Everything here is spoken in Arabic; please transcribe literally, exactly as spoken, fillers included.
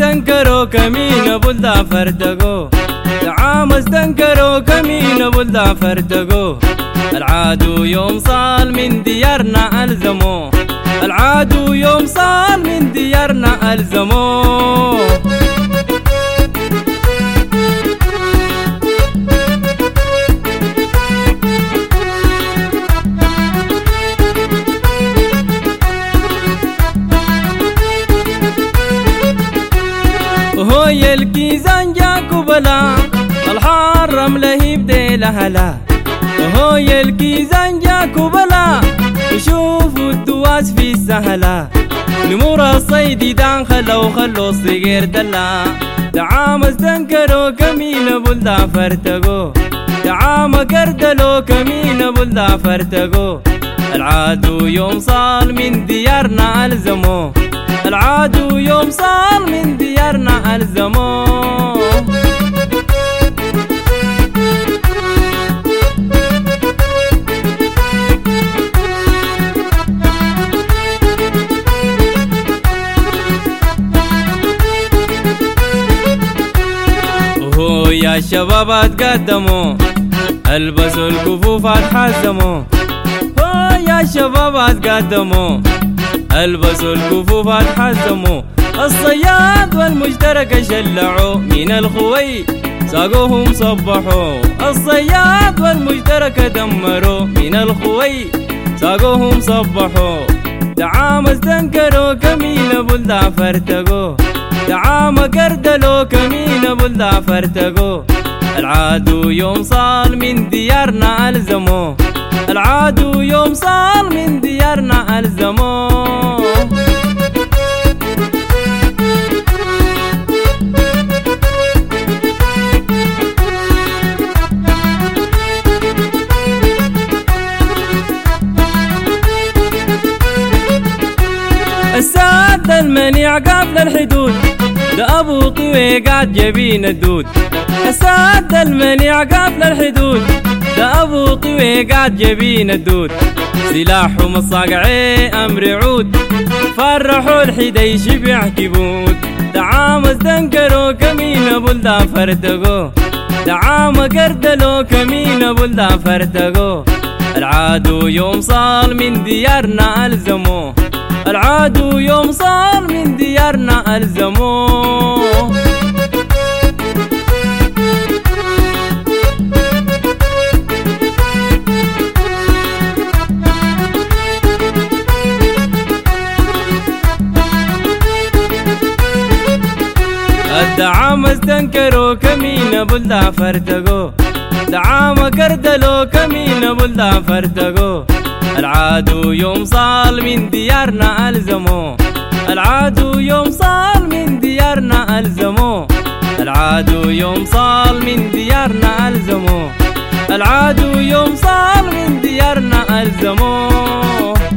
استنكروا كمين بلدا فرتقوا، دعام استنكروا كمين بلدا فرتقوا. العادو يوم صال من ديارنا ألزموه، العادو يوم صال من ديارنا ألزموه. وهوي الكيزان جاكو بلا، الحرم لهيب دي لهلا. وهوي الكيزان جاكو بلا، وشوفوا الدواس في السهلا. نمور الصيد دان خلو خلو الصغير دلا. دعام استنكروا كمين بلدا فرتقوا، دعام قردلوا كمين بلدا فرتقوا. العادو يوم صال من ديارنا ألزموه، العادو يوم صال من ديارنا ألزموه. وهو يا شباب اتقدموا، البسوا الكفوف اتحزموا. هو يا شباب اتقدموا، البسوا الكفوف اتحزموا. الصياد والمشترك شلعوا من الخوي، ساقوهم صبحوا. الصياد والمشترك دمروا من الخوي، ساقوهم صبحوا. دعام استنكروا كمين بلدا فرتقوا، دعام قردلوا كمين بلدا فرتقوا. العادو يوم صال من ديارنا ألزموه، العادو يوم صال من ديارنا ألزموه. الساد المنيع قبل الحدود، ده أبو قوي قاعد جبين الدود. الساد المنيع قبل الحدود، ده أبو قوي قاعد جبين الدود. سلاحهم الصاقعي أمر عود، فرحوا الحدي شبع كبود. دعام استنكروا كمين بلدا فرتقوا، دعام قردلوا كمين بلدا فرتقوا. العادو يوم صال من ديارنا ألزموه، العادو يوم صال من ديارنا ألزموه. الدعام استنكروا كمين بلدا فرتقوا، دعام قردلوا كمين بلدا فرتقوا. العادو يوم صال من ديارنا ألزموه، العادو يوم صال من ديارنا ألزموه. العادو يوم صال من ديارنا ألزموه، العادو يوم صال من ديارنا ألزموه.